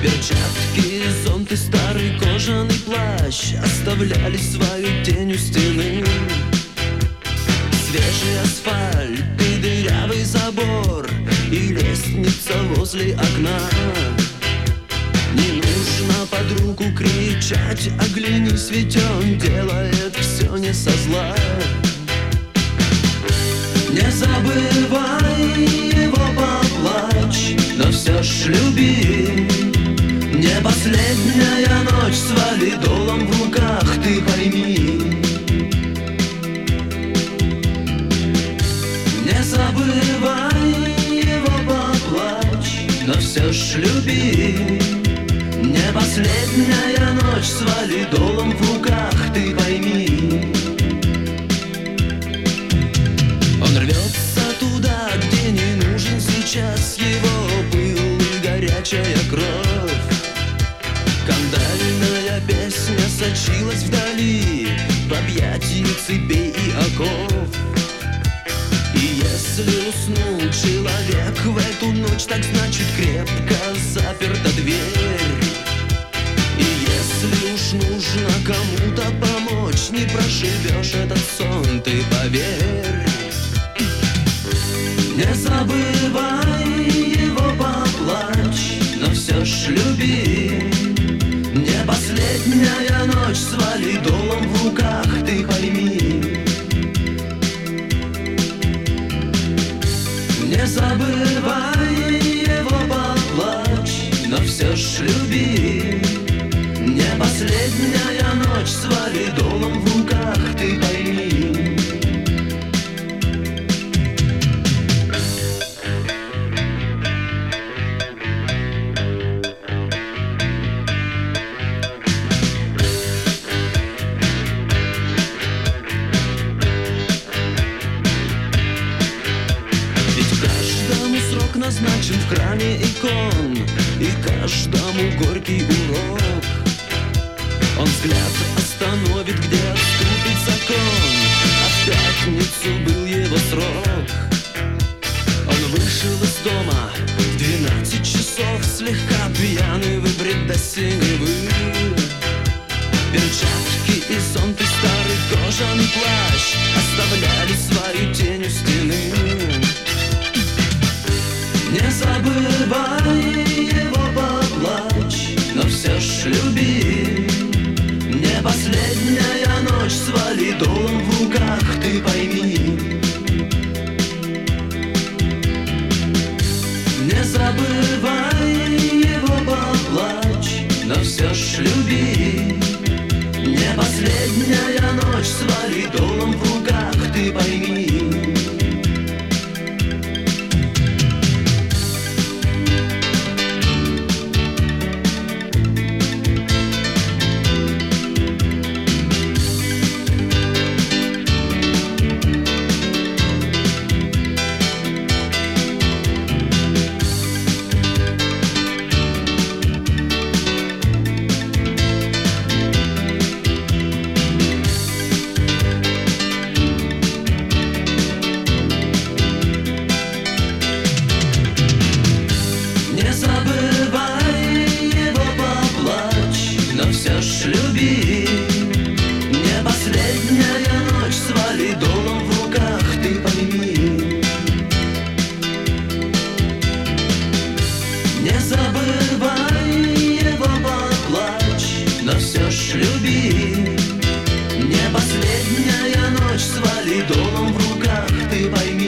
Перчатки, зонт и старый кожаный плащ оставляли свою тень у стены. Свежий асфальт и дырявый забор, и лестница возле окна. Не нужно под руку кричать, оглянись, ведь он делает все не со зла. Не забывай его, поплачь, но все ж люби. Не последняя ночь с валидолом в руках, ты пойми. Не забывай его, поплачь, но все ж люби. Не последняя ночь с валидолом в руках, ты пойми. Он рвется туда, где не нужен сейчас его пыл и горячая кровь. Кандальная песня сочилась вдали в объятии цепей и оков. И если уснул человек в эту ночь, так значит крепко заперта дверь. И если уж нужно кому-то помочь, не прошибешь этот сон, ты поверь. Не забывай его, поплачь, но все ж люби. Не последняя ночь с валидолом в руках, ты пойми. Не забывай его, поплачь, но все ж люби. Не последняя ночь с валидолом в руках, ты пойми. Назначен в храме икон, и каждому горький урок. Он взгляд остановит, где отступит закон, а в пятницу был его срок. Он вышел из дома в 12 часов, слегка пьяный, выбрит до синевы. Перчатки и зонт и старый кожаный плащ оставляли свою тень у стены. Не забывай его, поплачь, но все ж люби. Не последняя ночь с валидолом в руках, ты пойми. Не забывай его, поплачь, но все ж люби. Не последняя ночь с валидолом в руках, ты пойми. Люби. Не последняя ночь с валидолом в руках, ты пойми. Не забывай его, поплачь, но все ж люби. Не последняя ночь с валидолом в руках, ты пойми.